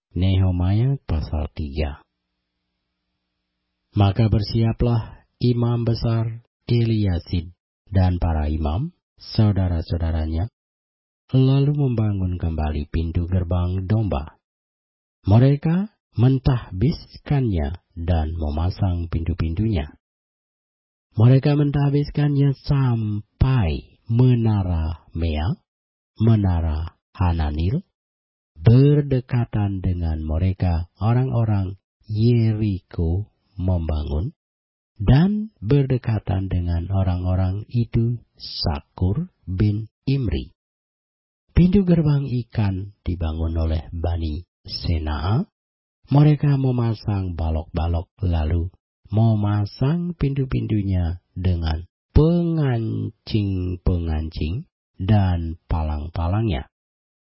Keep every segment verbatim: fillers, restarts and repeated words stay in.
Nehemia pasal tiga. Maka bersiaplah imam besar Eliasid dan para imam, saudara-saudaranya, lalu membangun kembali pintu gerbang domba. Mereka mentahbiskannya dan memasang pintu-pintunya. Mereka mentahbiskannya sampai menara Mea, menara Hananil, berdekatan dengan mereka orang-orang Yeriko membangun, dan berdekatan dengan orang-orang itu Sakur bin Imri. Pintu gerbang ikan dibangun oleh Bani Senaa. Mereka memasang balok-balok lalu memasang pintu-pintunya dengan pengancing-pengancing dan palang-palangnya.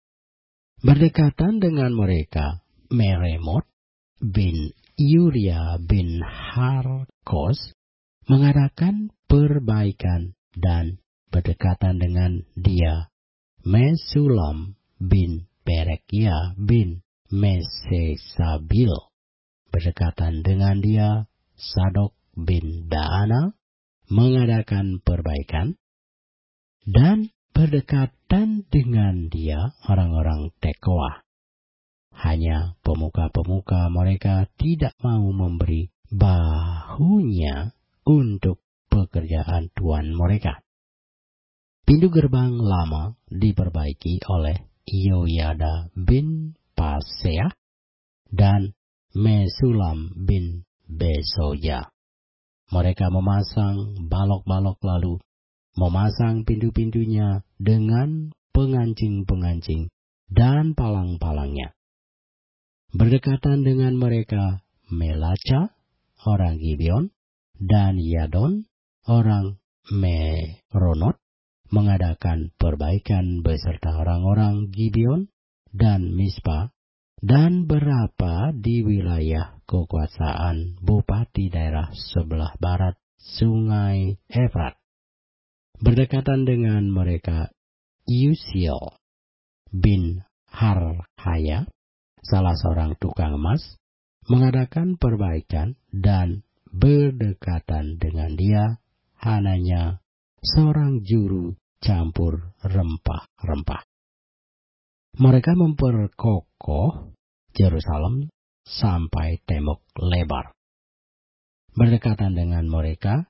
Berdekatan dengan mereka Meremot bin Uria bin Harkos mengadakan perbaikan, dan berdekatan dengan dia Mesulam bin Berekia bin Mesesabil. Berdekatan dengan dia Sadok bin Daana mengadakan perbaikan, dan berdekatan dengan dia orang-orang Tekoa. Hanya pemuka-pemuka mereka tidak mau memberi bahunya untuk pekerjaan tuan mereka. Pintu gerbang lama diperbaiki oleh Yoyada bin Paseah dan Mesulam bin Besoya. Mereka memasang balok-balok lalu memasang pintu-pintunya dengan pengancing-pengancing dan palang-palangnya. Berdekatan dengan mereka Melaca, orang Gibeon, dan Yadon, orang Meronot, mengadakan perbaikan beserta orang-orang Gibeon dan Mispa, dan berapa di wilayah kekuasaan bupati daerah sebelah barat sungai Efrat. Berdekatan dengan mereka Usiel bin Harhaya, salah seorang tukang emas, mengadakan perbaikan, dan berdekatan dengan dia Hananya, seorang juru campur rempah-rempah. Mereka memperkokoh Yerusalem sampai tembok lebar. Berdekatan dengan mereka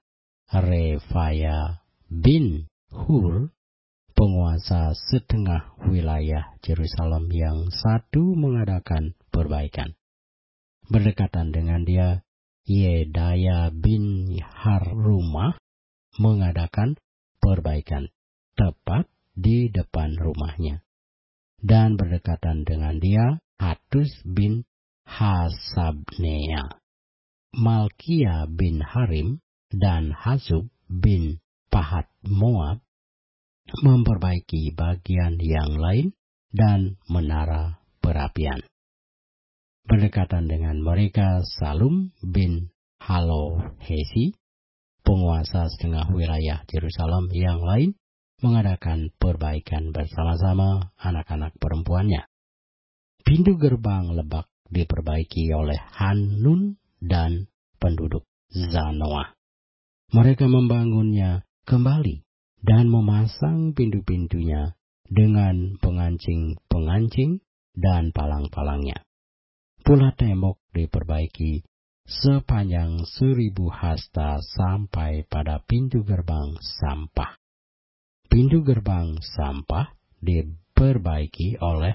Refaya bin Hur, penguasa setengah wilayah Yerusalem yang satu, mengadakan perbaikan. Berdekatan dengan dia Yedaya bin Harumah mengadakan perbaikan tepat di depan rumahnya. Dan berdekatan dengan dia Hatus bin Hasabnea, Malkia bin Harim, dan Hasub bin Pahat Moab memperbaiki bagian yang lain dan menara perapian. Berdekatan dengan mereka Salum bin Halohesi, penguasa setengah wilayah Yerusalem yang lain, mengadakan perbaikan bersama-sama anak-anak perempuannya. Pintu gerbang lebak diperbaiki oleh Hanun dan penduduk Zanoah. Mereka membangunnya kembali dan memasang pintu-pintunya dengan pengancing-pengancing dan palang-palangnya. Pula tembok diperbaiki sepanjang seribu hasta sampai pada pintu gerbang sampah. Pintu gerbang sampah diperbaiki oleh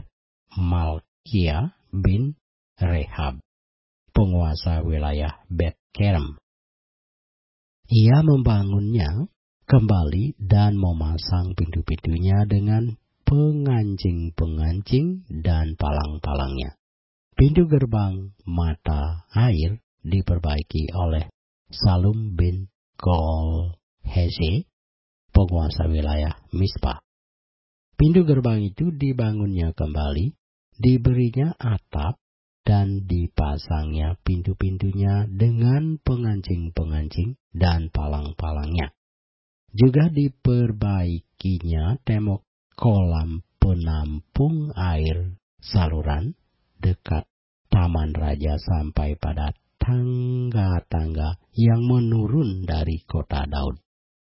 Malkia bin Rehab, penguasa wilayah Bet-Kerem. Ia membangunnya kembali dan memasang pintu-pintunya dengan pengancing-pengancing dan palang-palangnya. Pintu gerbang mata air diperbaiki oleh Salum bin Kol-Hese, penguasa wilayah Mispa. Pintu gerbang itu dibangunnya kembali, diberinya atap, dan dipasangnya pintu-pintunya dengan pengancing-pengancing dan palang-palangnya. Juga diperbaikinya tembok kolam penampung air saluran dekat taman raja sampai pada tangga-tangga yang menurun dari kota Daud.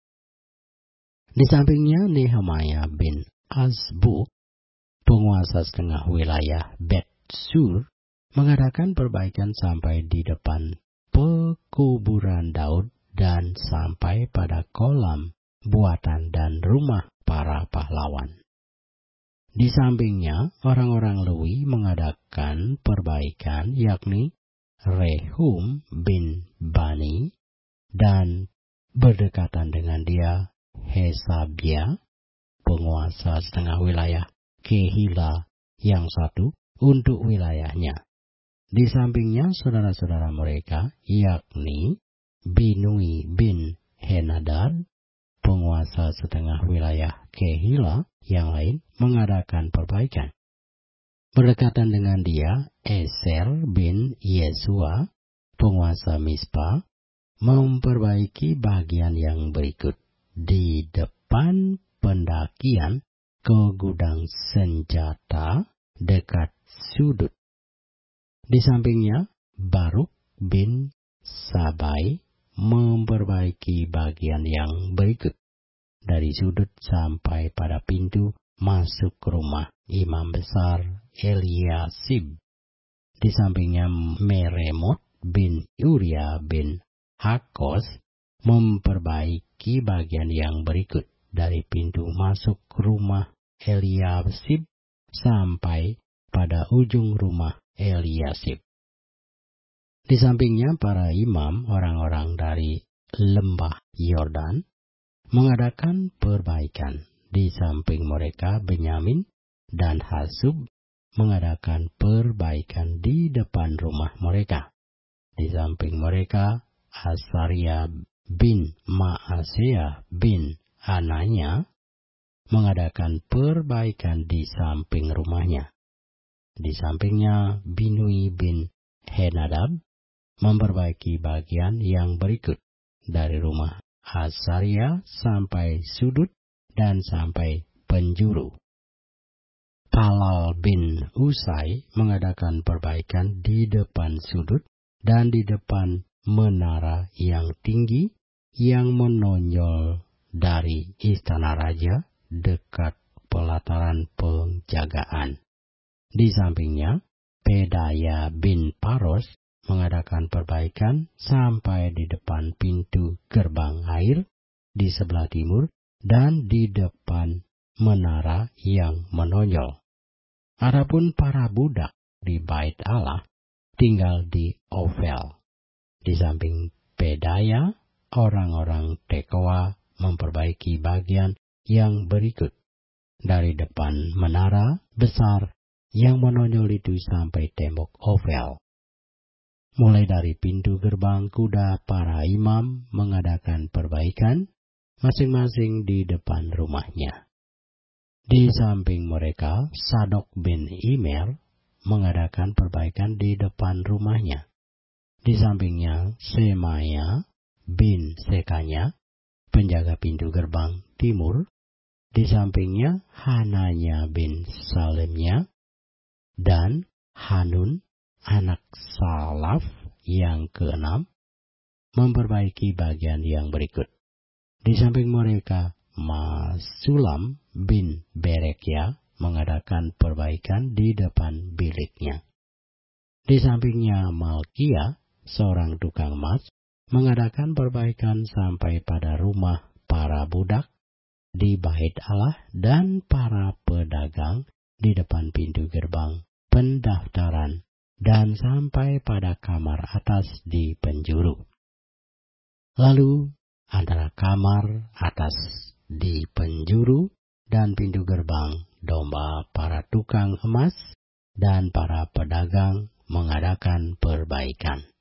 Di sampingnya Nehemia bin Azbuk, penguasa setengah wilayah Bet Sur, mengadakan perbaikan sampai di depan pekuburan Daud dan sampai pada kolam buatan dan rumah para pahlawan. Di sampingnya, orang-orang Lewi mengadakan perbaikan, yakni Rehum bin Bani, dan berdekatan dengan dia Hesabia, penguasa setengah wilayah Kehila yang satu untuk wilayahnya. Di sampingnya saudara-saudara mereka, yakni Binui bin Henadad, penguasa setengah wilayah Kehila yang lain, mengadakan perbaikan. Berdekatan dengan dia, Eser bin Yesua, penguasa Mispa, memperbaiki bagian yang berikut. Di depan pendakian ke gudang senjata dekat sudut. Di sampingnya, Baruk bin Sabai memperbaiki bagian yang berikut. Dari sudut sampai pada pintu masuk rumah imam besar Eliasib. Di sampingnya Meremot bin Uria bin Hakos memperbaiki bagian yang berikut. Dari pintu masuk rumah Eliasib sampai pada ujung rumah Eliasib. Di sampingnya para imam orang-orang dari lembah Yordan mengadakan perbaikan. Di samping mereka Benyamin dan Hasub mengadakan perbaikan di depan rumah mereka. Di samping mereka Asaria bin Maasea bin Ananya mengadakan perbaikan di samping rumahnya. Di sampingnya Binui bin Henadab memperbaiki bagian yang berikut. Dari rumah Asaria sampai sudut dan sampai penjuru. Palal bin Usai mengadakan perbaikan di depan sudut dan di depan menara yang tinggi yang menonjol dari istana raja dekat pelataran penjagaan. Di sampingnya, Pedaya bin Paros mengadakan perbaikan sampai di depan pintu gerbang air di sebelah timur dan di depan menara yang menonjol. Adapun para budak di bait Allah tinggal di Ofel. Di samping Pedaya, orang-orang Tekoa memperbaiki bagian yang berikut. Dari depan menara besar yang menonjol itu sampai tembok Ofel. Mulai dari pintu gerbang kuda, para imam mengadakan perbaikan masing-masing di depan rumahnya. Di samping mereka, Sadok bin Imer mengadakan perbaikan di depan rumahnya. Di sampingnya, Semaya bin Sekanya, penjaga pintu gerbang timur. Di sampingnya, Hananya bin Salemnya, dan Hanun, anak Salaf yang keenam, memperbaiki bagian yang berikut. Di samping mereka, Masulam bin Berekia mengadakan perbaikan di depan biliknya. Di sampingnya Malkia, seorang tukang emas, mengadakan perbaikan sampai pada rumah para budak di bait Allah dan para pedagang di depan pintu gerbang pendaftaran dan sampai pada kamar atas di penjuru. Lalu antara kamar atas di penjuru dan pintu gerbang domba, para tukang emas dan para pedagang mengadakan perbaikan.